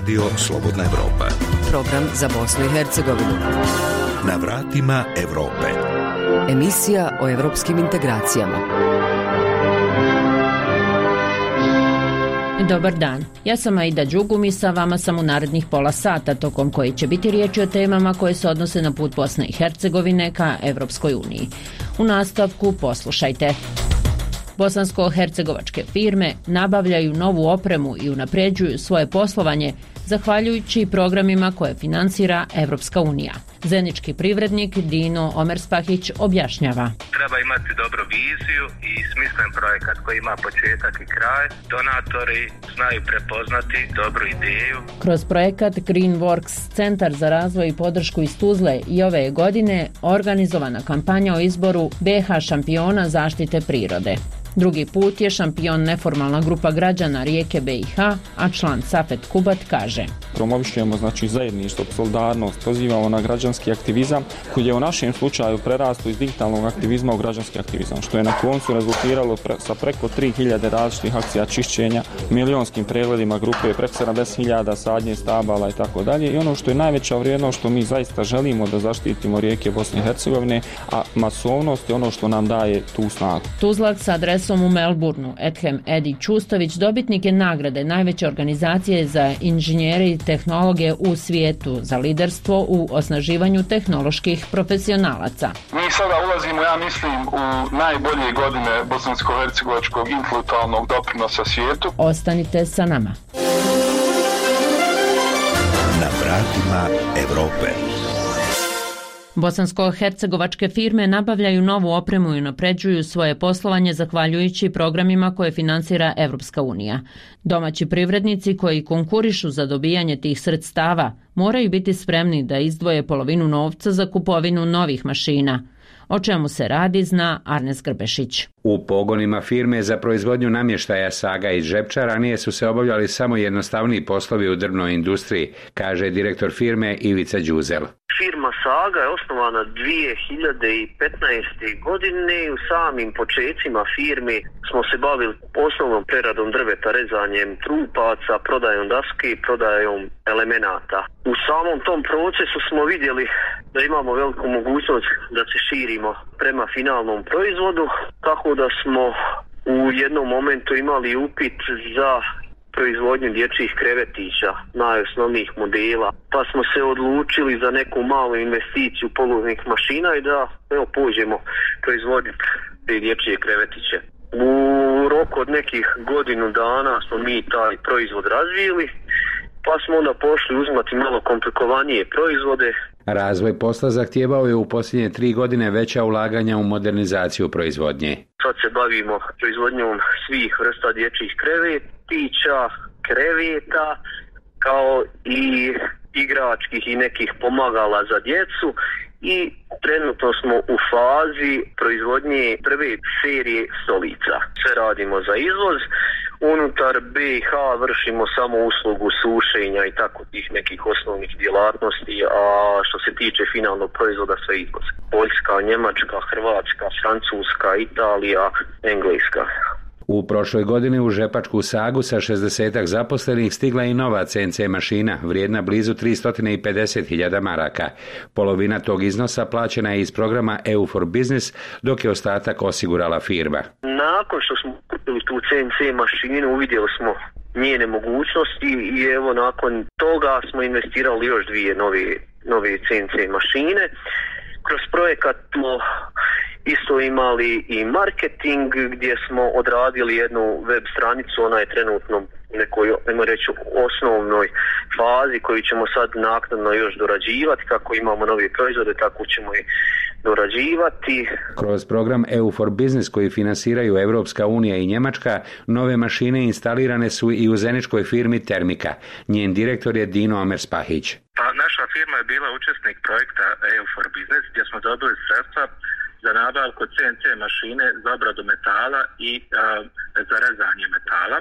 Radio Slobodna Evropa. Program za Bosnu i Hercegovinu. Na vratima Evrope. Emisija o evropskim integracijama. Dobar dan, ja sam Aida Đugum i sa vama sam u narednih pola sata, tokom koje će biti riječi o temama koje se odnose na put Bosne i Hercegovine ka Evropskoj uniji. U nastavku poslušajte. Bosansko-hercegovačke firme nabavljaju novu opremu i unapređuju svoje poslovanje zahvaljujući programima koje finansira Evropska unija. Zenički privrednik Dino Omerspahić objašnjava. Treba imati dobru viziju i smislen projekat koji ima početak i kraj. Donatori znaju prepoznati dobru ideju. Kroz projekat Greenworks, Centar za razvoj i podršku iz Tuzle, i ove godine organizovana kampanja o izboru BH šampiona zaštite prirode. Drugi put je šampion neformalna grupa građana Rijeke BiH, a član Safet Kubat kaže: promovišemo zajedništvo, solidarnost, pozivamo na građanski aktivizam koji je u našem slučaju prerastao iz digitalnog aktivizma u građanski aktivizam, što je na koncu rezultiralo sa preko 3000 različitih akcija čišćenja, milionskim pregledima grupe, preko 70.000 sadnje stabala i tako dalje. I ono što je najveća vrijednost, što mi zaista želimo da zaštitimo rijeke Bosne i Hercegovine, a masovnost je ono što nam daje tu snagu. Tuzlak sa adresom u Melbourneu, Edhem Edi Čustović, dobitnik je nagrade najveće organizacije za inženjere i tehnologe u svijetu za liderstvo u osnaživanju tehnoloških profesionalaca. Mi sada ulazimo, ja mislim, u najbolje godine bosansko-hercegovačkog intelektualnog doprinosa svijetu. Ostanite sa nama. Na vratima Evrope. Bosansko-hercegovačke firme nabavljaju novu opremu i unapređuju svoje poslovanje zahvaljujući programima koje finansira Evropska unija. Domaći privrednici koji konkurišu za dobijanje tih sredstava moraju biti spremni da izdvoje polovinu novca za kupovinu novih mašina. O čemu se radi zna Arnes Grbešić. U pogonima firme za proizvodnju namještaja Saga iz Žepča ranije su se obavljali samo jednostavniji poslovi u drvnoj industriji, kaže direktor firme Ivica Đuzel. Firma Saga je osnovana 2015. godine i u samim počecima firmi smo se bavili osnovnom preradom drveta, rezanjem trupaca, prodajom daske i prodajom elemenata. U samom tom procesu smo vidjeli da imamo veliku mogućnost da se širimo prema finalnom proizvodu, tako da smo u jednom momentu imali upit za proizvodnju dječjih krevetića, najosnovnijih modela, pa smo se odlučili za neku malu investiciju polovnih mašina i da pođemo proizvoditi te dječje krevetiće. U roku od nekih godinu dana smo mi taj proizvod razvili, pa smo onda pošli uzimati malo komplikovanije proizvode. Razvoj posla zahtijevao je u posljednje 3 godine veća ulaganja u modernizaciju proizvodnje. Sad se bavimo proizvodnjom svih vrsta dječjih krevetića, kreveta, kao i igračkih i nekih pomagala za djecu i trenutno smo u fazi proizvodnje prve serije stolica. Sve radimo za izvoz. Unutar BiH vršimo samo uslugu sušenja i tako tih nekih osnovnih djelatnosti, a što se tiče finalnog proizvoda sve izvoz. Poljska, Njemačka, Hrvatska, Francuska, Italija, Engleska. U prošloj godini u Žepačku Sagu sa 60 zaposlenih stigla i nova CNC mašina, vrijedna blizu 350.000 maraka. Polovina tog iznosa plaćena je iz programa EU for Business, dok je ostatak osigurala firma. Nakon što smo kupili tu CNC mašinu, uvidjeli smo njene mogućnosti i evo nakon toga smo investirali još 2 nove CNC mašine. Kroz projekat smo isto imali i marketing gdje smo odradili jednu web stranicu, ona je trenutno u nekoj, ajmo reći, osnovnoj fazi koju ćemo sad naknadno još dorađivati. Kako imamo nove proizvode, tako ćemo i dorađivati. Kroz program EU for Business koji finansiraju Evropska unija i Njemačka, nove mašine instalirane su i u zeničkoj firmi Termika. Njen direktor je Dino Omerspahić. Pa naša firma je bila učesnik projekta EU for Business gdje smo dobili sredstva za nabavku CNC mašine za obradu metala i za rezanje metala.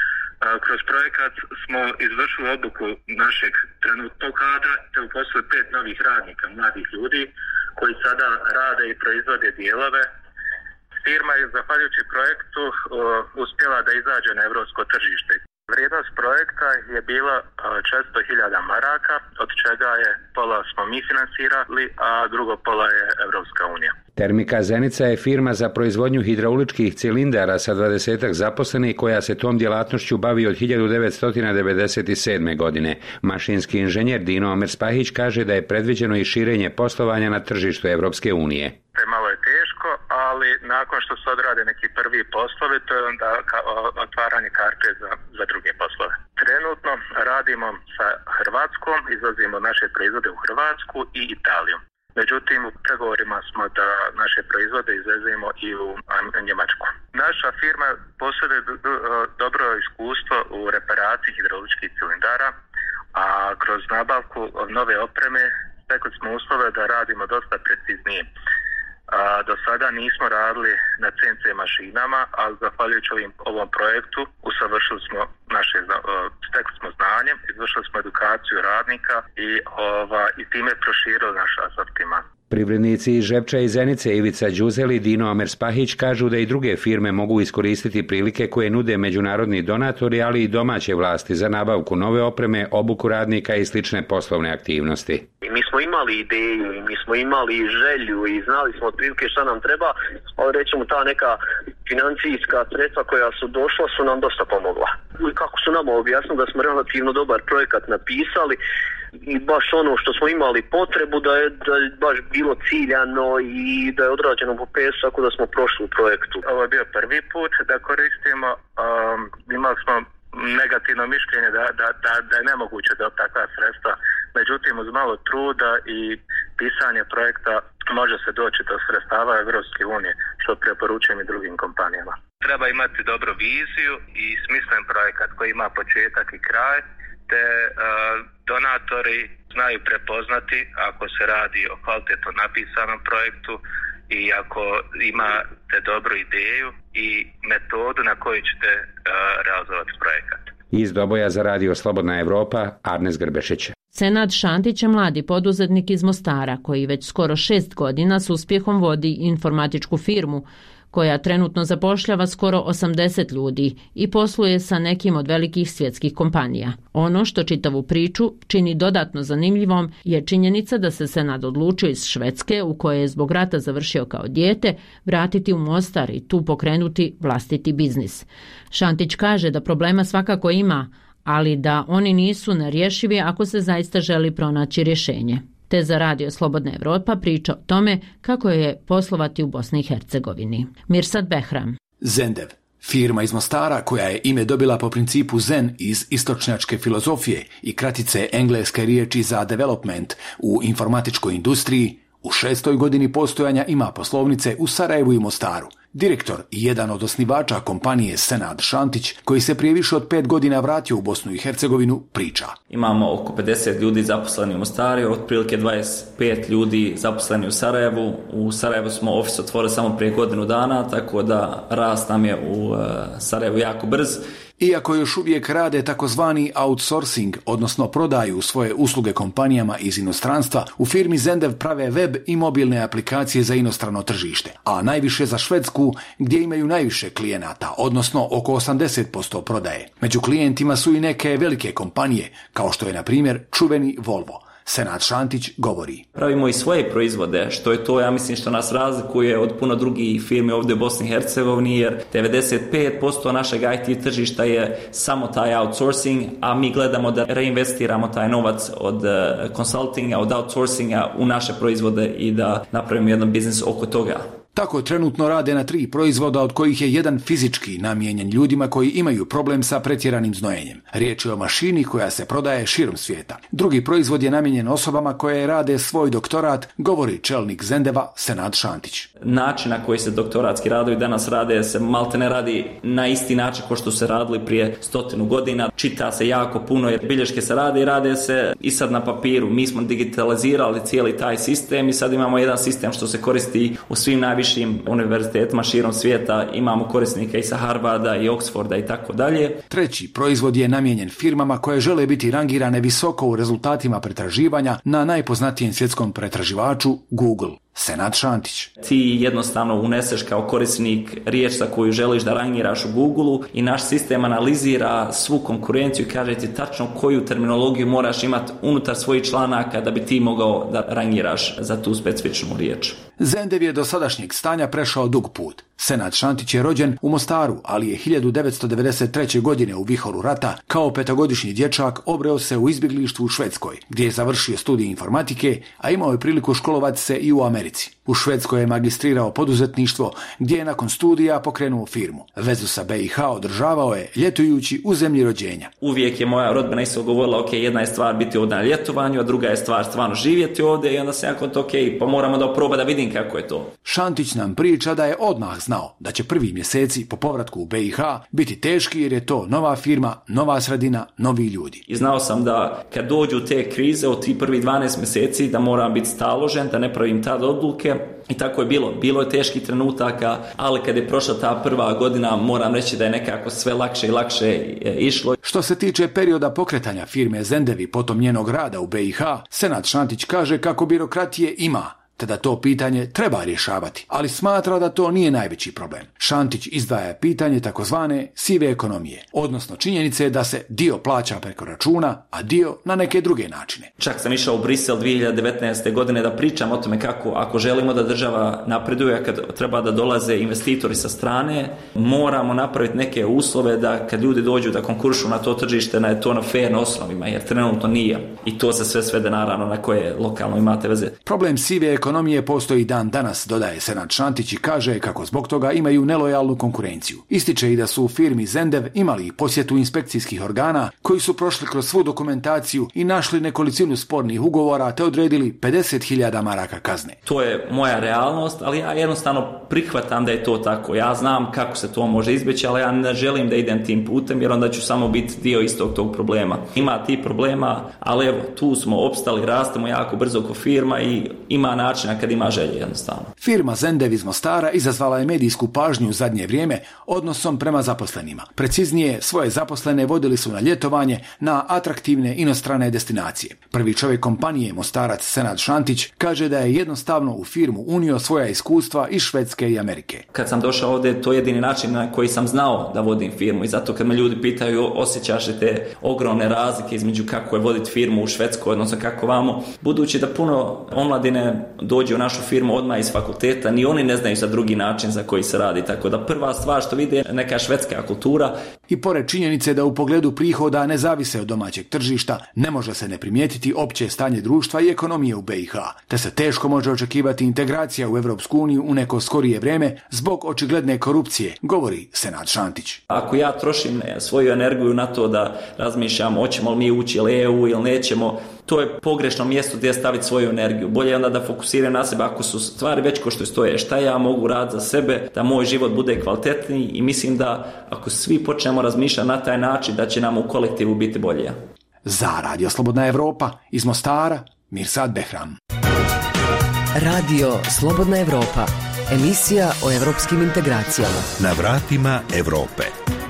Kroz projekat smo izvršili obuku našeg trenutnog kadra te uposlili 5 novih radnika, mladih ljudi koji sada rade i proizvode dijelove. Firma je zahvaljujući projektu uspjela da izađe na evropsko tržište. Vrijednost projekta je bila 400.000 maraka, od čega je pola smo mi financirali, a drugo pola je Evropska unija. Termika Zenica je firma za proizvodnju hidrauličkih cilindara sa 20 zaposlenih koja se tom djelatnošću bavi od 1997. godine. Mašinski inženjer Dino Omer-Spahić kaže da je predviđeno i širenje poslovanja na tržištu Evropske unije. Malo je teško, ali nakon što se odrade neki prvi poslovi, to je onda otvaranje karte za druge poslove. Trenutno radimo sa Hrvatskom, izvozimo naše proizvode u Hrvatsku i Italiju. Međutim, u pregovorima smo da naše proizvode izvezemo i u Njemačku. Naša firma posjeduje dobro iskustvo u reparaciji hidrauličkih cilindara, a kroz nabavku nove opreme stekli smo uslove da radimo dosta preciznije. Do sada nismo radili na CNC mašinama, ali zahvaljujući ovom projektu stekli smo znanje, izvršili smo edukaciju radnika i time proširili naš asortiman. Privrednici iz Žepča i Zenice Ivica Đuzel i Dino Omer-Spahić kažu da i druge firme mogu iskoristiti prilike koje nude međunarodni donatori, ali i domaće vlasti za nabavku nove opreme, obuku radnika i slične poslovne aktivnosti. Mi smo imali ideju i mi smo imali želju i znali smo otprilike šta nam treba, ali rećemo ta neka financijska sredstva koja su došla su nam dosta pomogla. I kako su nam objasnili da smo relativno dobar projekat napisali i baš ono što smo imali potrebu da je baš bilo ciljano i da je odrađeno po pesu, tako da smo prošli u projektu. Ovo je bio prvi put da koristimo, imali smo negativno mišljenje da je nemoguće da takva sredstva, međutim uz malo truda i pisanje projekta može se doći do sredstava Evropske unije, što preporučujem i drugim kompanijama. Treba imati dobru viziju i smislen projekat koji ima početak i kraj, te donatori znaju prepoznati ako se radi o kvalitetno napisanom projektu i ako imate dobru ideju i metodu na koju ćete realizovati projekat. Iz Doboja za Radio Slobodna Evropa, Arnes Grbešić. Senad Šantić je mladi poduzetnik iz Mostara koji već skoro 6 godina s uspjehom vodi informatičku firmu koja trenutno zapošljava skoro 80 ljudi i posluje sa nekim od velikih svjetskih kompanija. Ono što čitavu priču čini dodatno zanimljivom je činjenica da se Senad odlučio iz Švedske, u kojoj je zbog rata završio kao dijete, vratiti u Mostar i tu pokrenuti vlastiti biznis. Šantić kaže da problema svakako ima, ali da oni nisu nerješivi ako se zaista želi pronaći rješenje. Te za Radio Slobodna Evropa priča o tome kako je poslovati u Bosni i Hercegovini. Mirsad Behram. Zendev, firma iz Mostara koja je ime dobila po principu Zen iz istočnjačke filozofije i kratice engleske riječi za development u informatičkoj industriji, u 6. godini postojanja ima poslovnice u Sarajevu i Mostaru. Direktor i jedan od osnivača kompanije Senad Šantić, koji se prije više od 5 godina vratio u Bosnu i Hercegovinu, priča. Imamo oko 50 ljudi zaposleni u Mostaru, otprilike 25 ljudi zaposleni u Sarajevu. U Sarajevu smo ofis otvorili samo prije godinu dana, tako da rast nam je u Sarajevu jako brz. Iako još uvijek rade takozvani outsourcing, odnosno prodaju svoje usluge kompanijama iz inostranstva, u firmi Zendev prave web i mobilne aplikacije za inostrano tržište, a najviše za Švedsku, gdje imaju najviše klijenata, odnosno oko 80% prodaje. Među klijentima su i neke velike kompanije, kao što je na primjer čuveni Volvo. Senad Šantić govori. Pravimo i svoje proizvode, što je to, ja mislim, što nas razlikuje od puno drugih firmi ovdje u Bosni i Hercegovini, jer 95% našeg IT tržišta je samo taj outsourcing, a mi gledamo da reinvestiramo taj novac od consultinga, od outsourcinga u naše proizvode i da napravimo jedan biznis oko toga. Tako trenutno rade na 3 proizvoda, od kojih je jedan fizički namijenjen ljudima koji imaju problem sa pretjeranim znojenjem. Riječ je o mašini koja se prodaje širom svijeta. Drugi proizvod je namijenjen osobama koje rade svoj doktorat, govori čelnik Zendeva Senad Šantić. Način na koji se doktoratski radovi danas rade se malte ne radi na isti način kao što se radili prije 100 godina. Čita se jako puno jer bilješke se rade i rade se i sad na papiru. Mi smo digitalizirali cijeli taj sistem i sad imamo jedan sistem što se koristi u svim najvišim univerzitetima širom svijeta. Imamo korisnike i sa Harvarda i Oxforda i tako dalje. Treći proizvod je namijenjen firmama koje žele biti rangirane visoko u rezultatima pretraživanja na najpoznatijem svjetskom pretraživaču Google. Senad Šantić. Ti jednostavno uneseš kao korisnik riječ za koju želiš da rangiraš u Google i naš sistem analizira svu konkurenciju i kaže ti tačno koju terminologiju moraš imati unutar svojih članaka da bi ti mogao da rangiraš za tu specifičnu riječ. Zendev je do sadašnjeg stanja prešao dug put. Senad Šantić je rođen u Mostaru, ali je 1993. godine u vihoru rata kao 5-godišnji dječak obreo se u izbjeglištvu u Švedskoj, gdje je završio studij informatike, a imao je priliku školovati se i u Americi. U Švedskoj je magistrirao poduzetništvo, gdje je nakon studija pokrenuo firmu. Vezu sa BiH održavao je ljetujući u zemlji rođenja. Uvijek je moja rodbina isto govorila, ok, jedna je stvar biti ovdje na ljetovanju, a druga je stvar stvarno živjeti ovdje i onda se jako to, ok, pa moramo da proba da vidim kako je to. Šantić nam priča da je odmah znao da će prvi mjeseci po povratku u BiH biti teški jer je to nova firma, nova sredina, novi ljudi. I znao sam da kad dođu te krize od tih prvih 12 mjeseci da moram biti staložen, da ne pravim tad odluke. I tako je bilo. Bilo je teških trenutaka, ali kad je prošla ta prva godina, moram reći da je nekako sve lakše i lakše išlo. Što se tiče perioda pokretanja firme Zendevi, potom njenog rada u BiH, Senad Šantić kaže kako birokratije ima, te da to pitanje treba rješavati, ali smatra da to nije najveći problem. Šantić izdvaja pitanje takozvane sive ekonomije, odnosno činjenice da se dio plaća preko računa, a dio na neke druge načine. Čak sam išao u Brisel 2019. godine da pričam o tome kako, ako želimo da država napreduje, kad treba da dolaze investitori sa strane, moramo napraviti neke uslove da kad ljudi dođu da konkurišu na to tržište, da je to na fair osnovima, jer trenutno nije. I to se sve svede naravno na koje lokalno imate veze. Problem sive ekonomije postoji dan danas, dodaje Senad Šantić i kaže kako zbog toga imaju nelojalnu konkurenciju. Ističe i da su u firmi Zendev imali posjetu inspekcijskih organa koji su prošli kroz svu dokumentaciju i našli nekolicinu spornih ugovora te odredili 50.000 maraka kazne. To je moja realnost, ali ja jednostavno prihvatam da je to tako. Ja znam kako se to može izbjeći, ali ja ne želim da idem tim putem jer onda ću samo biti dio istog tog problema. Ima ti problema, ali evo, tu smo opstali, rastemo jako brzo ko firma i ima načina kad ima želje jednostavno. Firma Zendev iz Mostara izazvala je medijsku pažnju u zadnje vrijeme odnosom prema zaposlenima. Preciznije, svoje zaposlene vodili su na ljetovanje na atraktivne inostrane destinacije. Prvi čovjek kompanije, Mostarac Senad Šantić, kaže da je jednostavno u firmu unio svoja iskustva iz Švedske i Amerike. Kad sam došao ovdje, to je jedini način na koji sam znao da vodim firmu i zato kad me ljudi pitaju osjećaš li te ogromne razlike između kako je voditi firmu u Švedskoj, odnosno kako vamo, budući da puno omladine dođe u našu firmu odmah iz fakulteta, ni oni ne znaju za drugi način za koji se radi, tako da prva stvar što vide je neka švedska kultura. I pored činjenice da u pogledu prihoda ne zavise od domaćeg tržišta, ne može se ne primijetiti opće stanje društva i ekonomije u BiH, te se teško može očekivati integracija u Europsku uniju u neko skorije vrijeme zbog očigledne korupcije, govori Senad Šantić. Ako ja trošim svoju energiju na to da razmišljam hoćemo li mi ući ili EU ili nećemo, to je pogrešno mjesto gdje staviti svoju energiju. Bolje je onda da fokusiram na sebe ako su stvari već ko što stoje. Šta ja mogu raditi za sebe, da moj život bude kvalitetniji i mislim da ako svi počnemo razmišljati na taj način da će nam u kolektivu biti bolje. Za Radio Slobodna Evropa iz Mostara, Mirsad Behram. Radio Slobodna Evropa, emisija o evropskim integracijama. Na vratima Europe.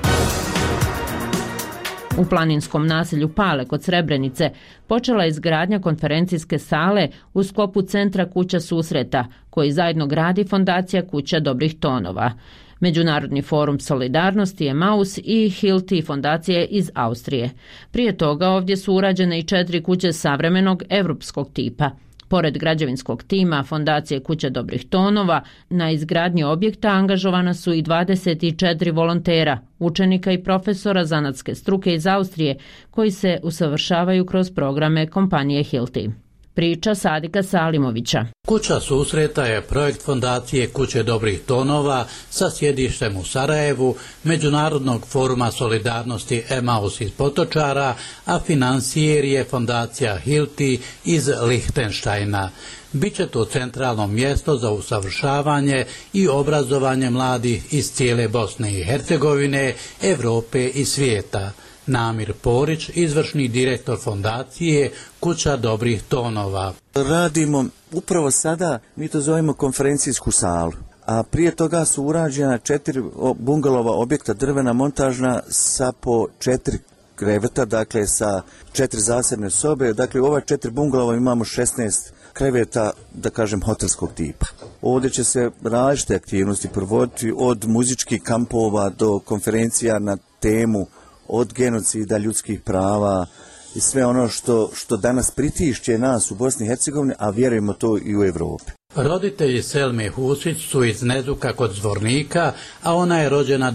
U planinskom naselju Pale kod Srebrenice počela je izgradnja konferencijske sale u sklopu centra Kuća susreta, koji zajedno gradi fondacija Kuća dobrih tonova. Međunarodni forum solidarnosti Emaus i Hilti fondacije iz Austrije. Prije toga ovdje su urađene i 4 kuće savremenog evropskog tipa. Pored građevinskog tima Fondacije Kuća dobrih tonova, na izgradnji objekta angažovana su i 24 volontera, učenika i profesora zanatske struke iz Austrije, koji se usavršavaju kroz programe kompanije Hilti. Priča Sadika Salimovića. Kuća susreta je projekt Fondacije Kuće dobrih tonova sa sjedištem u Sarajevu, Međunarodnog foruma solidarnosti Emaus iz Potočara, a financijer je Fondacija Hilti iz Lihtenštajna. Biće to centralno mjesto za usavršavanje i obrazovanje mladih iz cijele Bosne i Hercegovine, Europe i svijeta. Namir Porić, izvršni direktor fondacije Kuća dobrih tonova. Radimo upravo sada, mi to zovemo konferencijsku salu, a prije toga su urađena 4 bungalova objekta, drvena montažna sa po 4 kreveta, dakle sa 4 zasebne sobe. Dakle u ova 4 bungalova imamo 16 kreveta, da kažem, hotelskog tipa. Ovdje će se različite aktivnosti provoditi, od muzičkih kampova do konferencija na temu od genocida, ljudskih prava i sve ono što danas pritišće nas u Bosni i Hercegovini, a vjerujemo to i u Europi. Roditelji Selme Husić su iz Nezuka kod Zvornika, a ona je rođena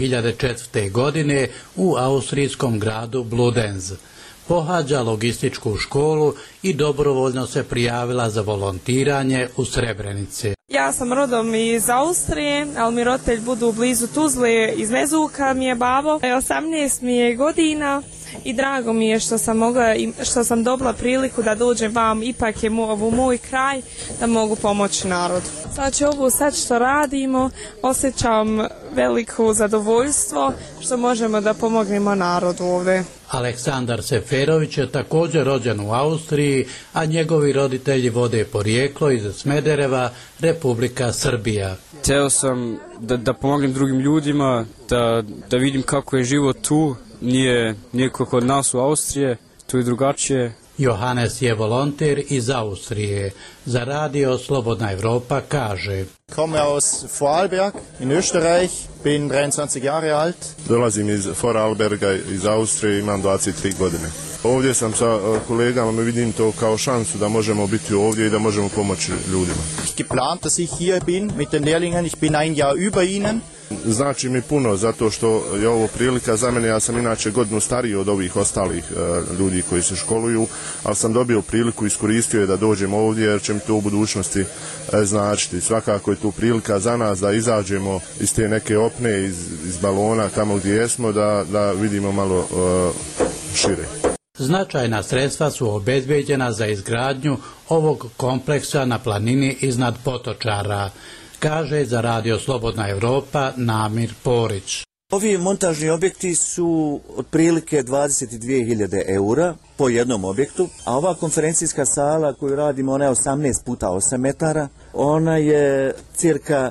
2004. godine u austrijskom gradu Bludenz. Pohađa logističku školu i dobrovoljno se prijavila za volontiranje u Srebrenici. Ja sam rodom iz Austrije, ali mi roditelj budu blizu Tuzle, iz Nezuka mi je babo. 18 mi je godina i drago mi je što sam dobila priliku da dođem vam, ipak je u moj kraj, da mogu pomoći narodu. Znači ovo sad što radimo, osjećam veliko zadovoljstvo što možemo da pomognemo narodu ovdje. Aleksandar Seferović je također rođen u Austriji, a njegovi roditelji vode porijeklo iz Smedereva, Republika Srbija. Hteo sam da pomognem drugim ljudima, da vidim kako je život tu, nije kako kod nas u Austrije, tu je drugačije. Johannes je volonter iz Austrije. Za radio Slobodna Evropa kaže: Komme aus Vorarlberg in Österreich, bin 23 Jahre alt. Dolazim iz Vorarlberga iz Austrije, imam 23 godine. Ovdje sam sa kolegama, vidim to kao šansu da možemo biti ovdje i da možemo pomoći ljudima. Geplant, dass ich hier bin mit den Lehrlingen, ich bin ein Jahr über ihnen. Znači mi puno, zato što je ovo prilika za mene, ja sam inače godinu stariji od ovih ostalih ljudi koji se školuju, ali sam dobio priliku, iskoristio je da dođem ovdje jer će mi to u budućnosti značiti. Svakako je tu prilika za nas da izađemo iz te neke opne, iz balona tamo gdje jesmo, da vidimo malo šire. Značajna sredstva su obezbeđena za izgradnju ovog kompleksa na planini iznad Potočara, kaže za radio Slobodna Evropa Namir Porić. Ovi montažni objekti su otprilike 22.000 eura po jednom objektu, a ova konferencijska sala koju radimo, ona je 18 puta 8 metara, ona je cirka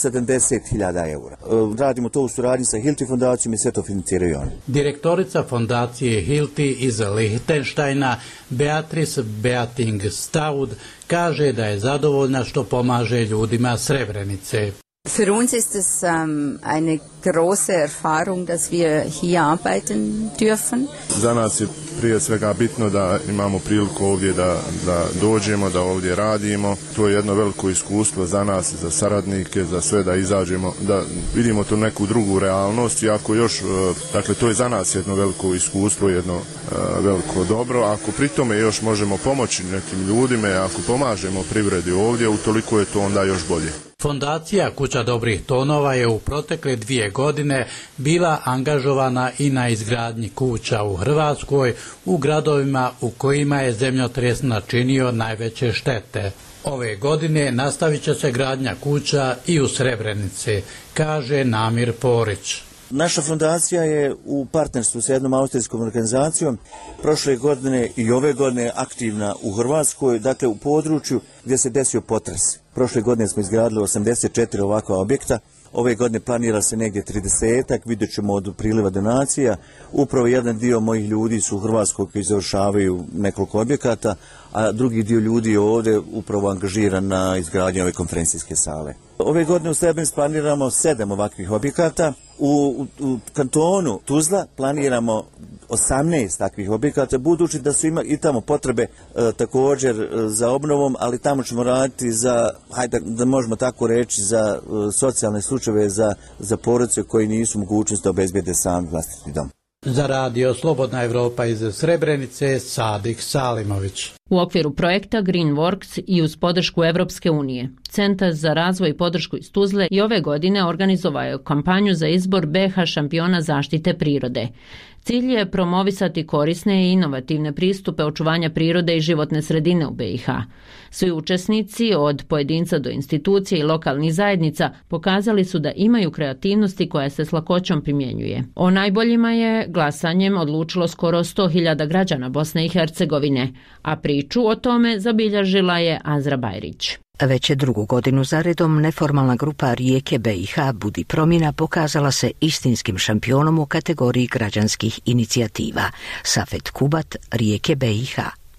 70.000 eura. Radimo to u suradnji sa Hilti fondacijom i sve to financiraju oni. Direktorica fondacije Hilti iz Lichtensteina, Beatrice Beating-Staud, kaže da je zadovoljna što pomaže ljudima Srebrenice. Für uns ist es eine große Erfahrung, dass wir hier arbeiten dürfen. Za nas je prije svega bitno da imamo priliku ovdje da dođemo, da ovdje radimo. To je jedno veliko iskustvo za nas, za saradnike, za sve da izađemo, da vidimo tu neku drugu realnost. Iako još, dakle, to je za nas jedno veliko iskustvo, jedno veliko dobro. Ako pri tome još možemo pomoći nekim ljudima, ako pomažemo privredi ovdje, utoliko je to onda još bolje. Fondacija Kuća dobrih tonova je u protekle 2 godine bila angažovana i na izgradnji kuća u Hrvatskoj, u gradovima u kojima je zemljotres načinio najveće štete. Ove godine nastavit će se gradnja kuća i u Srebrenici, kaže Namir Porić. Naša fondacija je u partnerstvu s jednom austrijskom organizacijom prošle godine i ove godine aktivna u Hrvatskoj, dakle u području gdje se desio potres. Prošle godine smo izgradili 84 ovakva objekta, ove godine planira se negdje 30-ak, vidjet ćemo od priliva donacija. Upravo jedan dio mojih ljudi su u Hrvatskoj koji završavaju nekoliko objekata, a drugi dio ljudi je ovdje upravo angažiran na izgradnji ove konferencijske sale. Ove godine u Srebrenici planiramo 7 ovakvih objekata. U kantonu Tuzla planiramo 18 takvih objekata, budući da su i tamo potrebe također za obnovom, ali tamo ćemo raditi za, hajde da možemo tako reći, za socijalne slučajeve, za porodice koji nisu mogućnosti da obezbijede sam vlastiti dom. Za radio Slobodna Evropa iz Srebrenice, Sadik Salimović. U okviru projekta Greenworks i uz podršku Evropske unije, Centar za razvoj i podršku iz Tuzle i ove godine organizovao je kampanju za izbor BiH šampiona zaštite prirode. Cilj je promovisati korisne i inovativne pristupe očuvanja prirode i životne sredine u BiH. Svi učesnici, od pojedinca do institucije i lokalnih zajednica, pokazali su da imaju kreativnosti koja se s lakoćom primjenjuje. O najboljima je glasanjem odlučilo skoro 100.000 građana Bosne i Hercegovine, a priču o tome zabilježila je Azra Bajrić. Već je 2. godinu zaredom neformalna grupa Rijeke BiH Budi promjena pokazala se istinskim šampionom u kategoriji građanskih inicijativa. Safet Kubat, Rijeke BiH.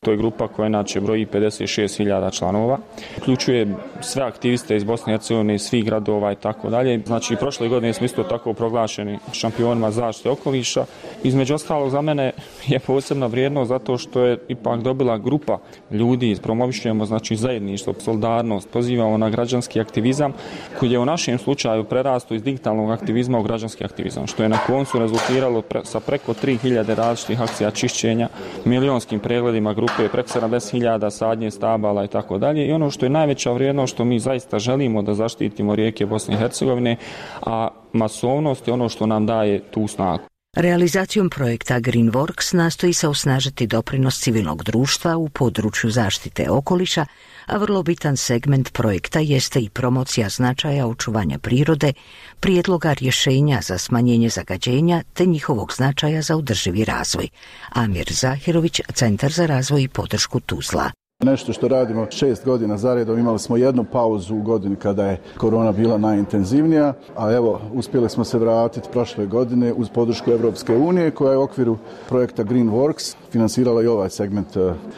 To je grupa koja inače broji 56.000 članova. Uključuje sve aktiviste iz Bosne i Hercegovine, svih gradova i tako dalje. Znači, prošle godine smo isto tako proglašeni šampionima zaštite okoliša. Između ostalog, za mene je posebna vrijednost zato što je ipak dobila grupa ljudi, promovišemo znači zajedništvo, solidarnost, pozivamo na građanski aktivizam koji je u našem slučaju prerastao iz digitalnog aktivizma u građanski aktivizam, što je na koncu rezultiralo sa preko 3.000 različitih akcija čišćenja, milionskim pregledima grupe, preko 70.000 sadnje stabala i tako dalje. I ono što je najveća vrijednost, što mi zaista želimo da zaštitimo rijeke Bosne i Hercegovine, a masovnost je ono što nam daje tu snagu. Realizacijom projekta Greenworks nastoji se osnažiti doprinos civilnog društva u području zaštite okoliša, a vrlo bitan segment projekta jeste i promocija značaja očuvanja prirode, prijedloga rješenja za smanjenje zagađenja te njihovog značaja za održivi razvoj. Amir Zahirović, Centar za razvoj i podršku Tuzla. Nešto što radimo 6 godina zaredom, imali smo jednu pauzu u godini kada je korona bila najintenzivnija, a evo uspjeli smo se vratiti prošle godine uz podršku Europske unije koja je u okviru projekta Greenworks financirala i ovaj segment.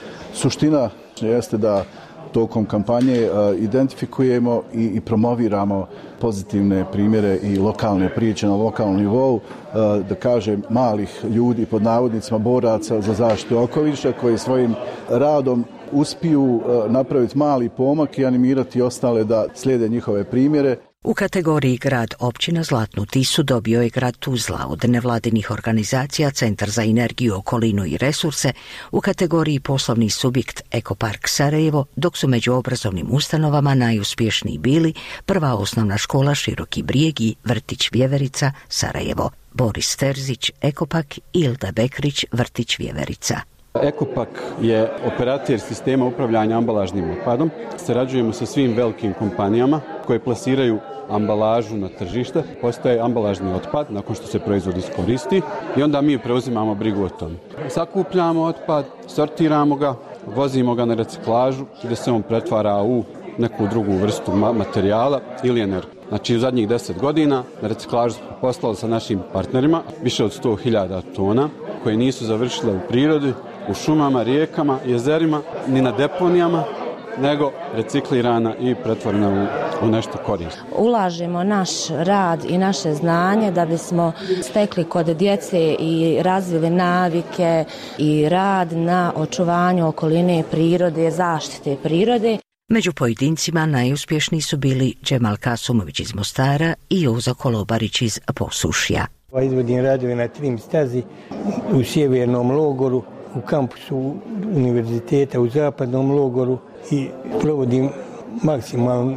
Suština jeste da tokom kampanje identifikujemo i promoviramo pozitivne primjere i lokalne priče na lokalnom nivou, da kažem malih ljudi pod navodnicima boraca za zaštitu okoliša koji svojim radom uspiju napraviti mali pomak i animirati ostale da slijede njihove primjere. U kategoriji grad općina zlatnu tisu dobio je grad Tuzla od nevladinih organizacija Centar za energiju, okolinu i resurse, u kategoriji poslovni subjekt Ekopark Sarajevo, dok su među obrazovnim ustanovama najuspješniji bili Prva osnovna škola Široki Brijeg i Vrtić Vjeverica Sarajevo. Boris Terzić, Ekopak, Ilda Bekrić, Vrtić Vjeverica. Ekopak je operator sistema upravljanja ambalažnim otpadom. Sarađujemo sa svim velikim kompanijama koje plasiraju ambalažu na tržište. Postaje ambalažni otpad nakon što se proizvod iskoristi i onda mi preuzimamo brigu o tom. Sakupljamo otpad, sortiramo ga, vozimo ga na reciklažu gdje se on pretvara u neku drugu vrstu materijala ili energiju. Znači u zadnjih 10 godina na reciklažu smo poslali sa našim partnerima više od 100.000 tona koje nisu završile u prirodi, u šumama, rijekama, jezerima, ni na deponijama, nego reciklirana i pretvorena u nešto korisno. Ulažemo naš rad i naše znanje da bismo stekli kod djece i razvili navike i rad na očuvanju okoline prirode, zaštite prirode. Među pojedincima najuspješniji su bili Džemal Kasumović iz Mostara i Jozo Kolobarić iz Posušja. Izvodim radove na trim stazi u sjevernom logoru, u kampusu univerziteta u zapadnom logoru i provodim maksimalno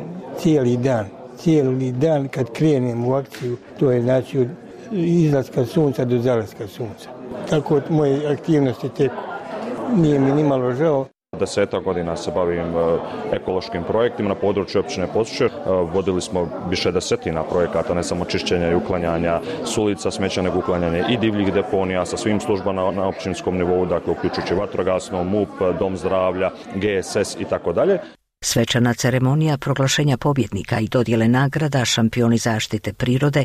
cijeli dan kad krenem u akciju, to je znači od izlaska sunca do zalaska sunca. Tako moje aktivnosti teku, nije mi nimalo žao. 10 godina se bavim ekološkim projektima na području općine Posušje. Vodili smo više desetina projekata, ne samo čišćenja i uklanjanja s ulica, smeća, nego uklanjanje i divljih deponija sa svim službama na općinskom nivou, dakle uključujući vatrogasno, MUP, Dom zdravlja, GSS i tako dalje. Svečana ceremonija proglašenja pobjednika i dodjele nagrada šampioni zaštite prirode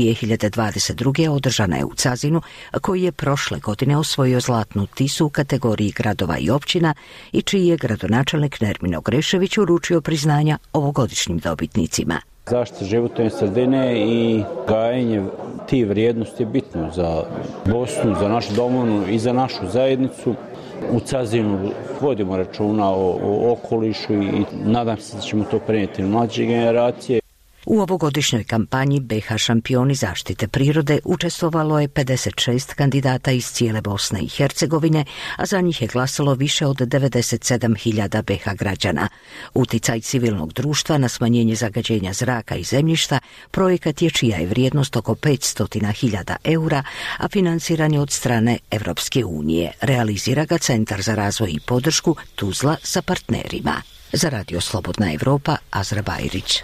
2022. održana je u Cazinu, koji je prošle godine osvojio zlatnu tisu u kategoriji gradova i općina i čiji je gradonačelnik Nermin Ogrešević uručio priznanja ovogodišnjim dobitnicima. Zaštita životne sredine i gajenje tih vrijednosti je bitno za Bosnu, za našu domovinu i za našu zajednicu. U Cazinu vodimo računa o okolišu i nadam se da ćemo to prenijeti na mlađe generacije. U ovogodišnjoj kampanji BiH šampioni zaštite prirode učestvovalo je 56 kandidata iz cijele Bosne i Hercegovine, a za njih je glasalo više od 97.000 BiH građana. Uticaj civilnog društva na smanjenje zagađenja zraka i zemljišta projekat je čija je vrijednost oko 500.000 eura, a financiran je od strane Europske unije. Realizira ga Centar za razvoj i podršku Tuzla sa partnerima. Za Radio Slobodna Evropa, Azra Bajrić.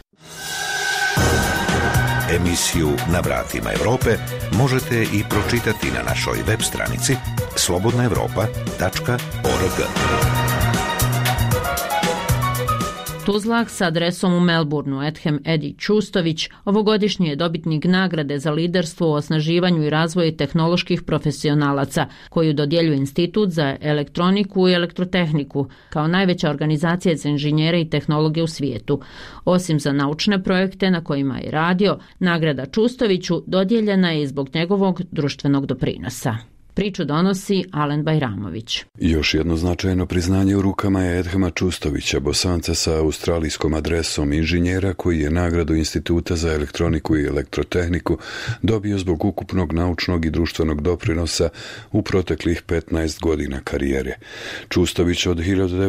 Emisiju Na vratima Europe možete i pročitati na našoj web stranici slobodnaevropa.org. Tuzlak sa adresom u Melbourneu, Edhem Edi Čustović, ovogodišnji je dobitnik nagrade za liderstvo u osnaživanju i razvoju tehnoloških profesionalaca, koju dodjeljuje Institut za elektroniku i elektrotehniku, kao najveća organizacija za inženjere i tehnologe u svijetu. Osim za naučne projekte na kojima je radio, nagrada Čustoviću dodijeljena je i zbog njegovog društvenog doprinosa. Priču donosi Alen Bajramović. Još jedno značajno priznanje u rukama je Edhema Čustovića, Bosanca sa australijskom adresom, inženjera koji je nagradu Instituta za elektroniku i elektrotehniku dobio zbog ukupnog naučnog i društvenog doprinosa u proteklih 15 godina karijere. Čustović od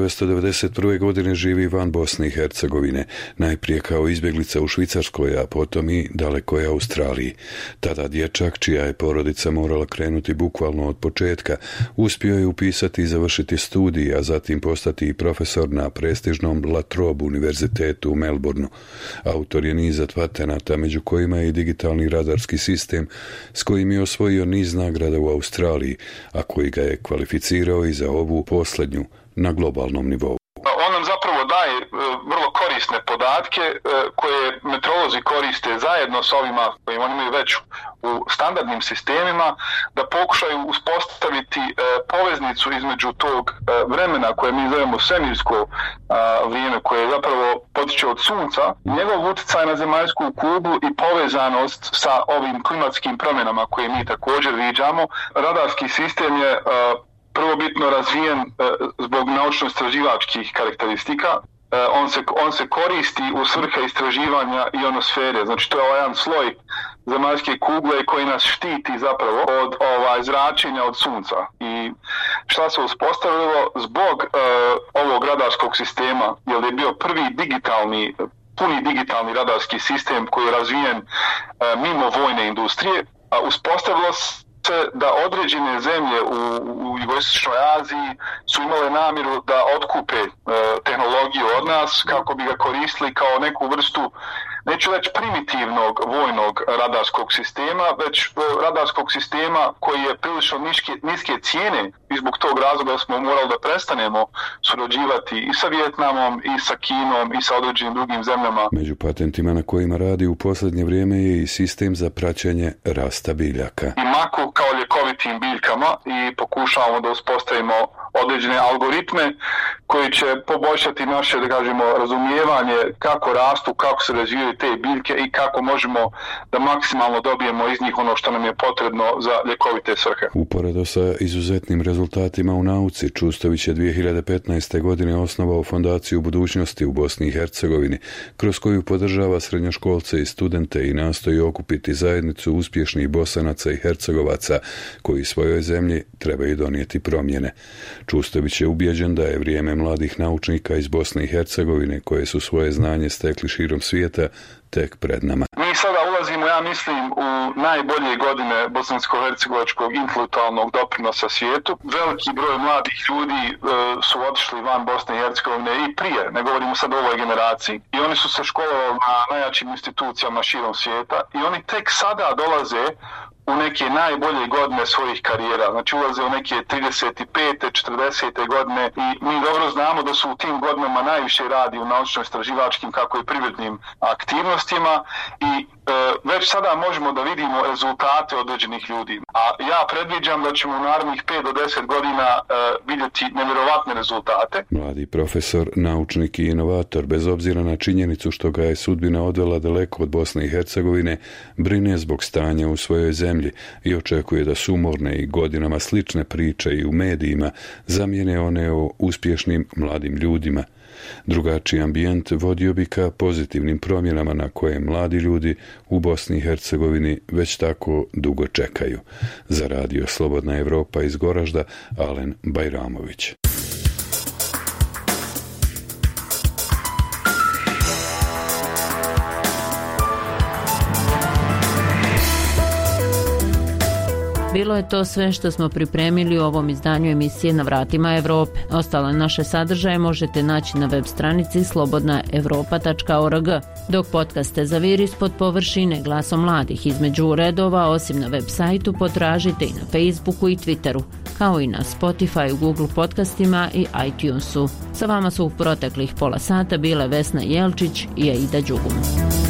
1991. godine živi van Bosne i Hercegovine, najprije kao izbjeglica u Švicarskoj, a potom i dalekoj Australiji. Tada dječak, čija je porodica morala krenuti bukvalno od početka, uspio je upisati i završiti studij, a zatim postati i profesor na prestižnom La Trobe univerzitetu u Melbourneu. Autor je niza patenata, među kojima je i digitalni radarski sistem s kojim je osvojio niz nagrada u Australiji, a koji ga je kvalificirao i za ovu posljednju na globalnom nivou. On nam zapravo daje vrlo korisne podatke koje meteorolozi koriste zajedno s ovima koji oni imaju već u standardnim sistemima, da pokušaju uspostaviti poveznicu između tog vremena koje mi zovemo svemirsko vrijeme, koje zapravo potiče od sunca, njegov utjecaj na zemaljsku kuglu i povezanost sa ovim klimatskim promjenama koje mi također viđamo. Radarski sistem je prvobitno razvijen zbog naučno-istraživačkih karakteristika. On se koristi u svrhe istraživanja ionosfere. Znači to je jedan sloj zemaljske kugle koji nas štiti zapravo od zračenja od sunca. I šta se uspostavilo zbog ovog radarskog sistema, jer je bio prvi puni digitalni radarski sistem koji je razvijen mimo vojne industrije, uspostavilo da određene zemlje u jugoistočnoj Aziji su imale namjeru da otkupe tehnologiju od nas kako bi ga koristili kao neku vrstu, neću reći primitivnog vojnog radarskog sistema, već radarskog sistema koji je prilično niske cijene i zbog tog razloga smo morali da prestanemo surađivati i sa Vijetnamom, i sa Kinom, i sa određenim drugim zemljama. Među patentima na kojima radi u posljednje vrijeme je i sistem za praćenje rasta biljaka. I maku kao ljekovitim biljkama i pokušavamo da uspostavimo određene algoritme koji će poboljšati naše, da kažemo, razumijevanje kako rastu, kako se razvijaju te biljke i kako možemo da maksimalno dobijemo iz njih ono što nam je potrebno za ljekovite svrhe. Uporedo sa izuzetnim rezultatima u nauci, Čustović je 2015. godine osnovao Fondaciju budućnosti u Bosni i Hercegovini, kroz koju podržava srednjoškolce i studente i nastoji okupiti zajednicu uspješnih Bosanaca i Hercegovaca koji svojoj zemlji trebaju donijeti promjene. Čustović je ubijeđen da je vrijeme mladih naučnika iz Bosne i Hercegovine koje su svoje znanje stekli širom svijeta tek pred nama. Mi sada ulazimo, ja mislim, u najbolje godine bosansko-hercegovačkog intelektualnog doprinosa svijetu. Veliki broj mladih ljudi su otišli van Bosne i Hercegovine i prije, ne govorimo sad o ovoj generaciji, i oni su se školovali na najjačim institucijama širom svijeta i oni tek sada dolaze u neke najbolje godine svojih karijera, znači ulaze u neke 35. 40. godine i mi dobro znamo da su u tim godinama najviše radi u naučno-istraživačkim kako i privrednim aktivnostima i već sada možemo da vidimo rezultate određenih ljudi. A ja predviđam da ćemo u narednih 5 do 10 godina vidjeti nevjerovatne rezultate. Mladi profesor, naučnik i inovator, bez obzira na činjenicu što ga je sudbina odvela daleko od Bosne i Hercegovine, brine zbog stanja u svojoj zemlji i očekuje da sumorne i godinama slične priče i u medijima zamijene one o uspješnim mladim ljudima. Drugačiji ambijent vodio bi ka pozitivnim promjenama na koje mladi ljudi u Bosni i Hercegovini već tako dugo čekaju. Za radio Slobodna Evropa iz Goražda, Alen Bajramović. Bilo je to sve što smo pripremili u ovom izdanju emisije Na vratima Evrope. Ostale naše sadržaje možete naći na web stranici slobodnaevropa.org. Dok podcaste Zavir ispod površine glasom mladih između redova, osim na web sajtu, potražite i na Facebooku i Twitteru, kao i na Spotify, Google podcastima i iTunesu. Sa vama su u proteklih pola sata bile Vesna Jelčić i Aida Đugum.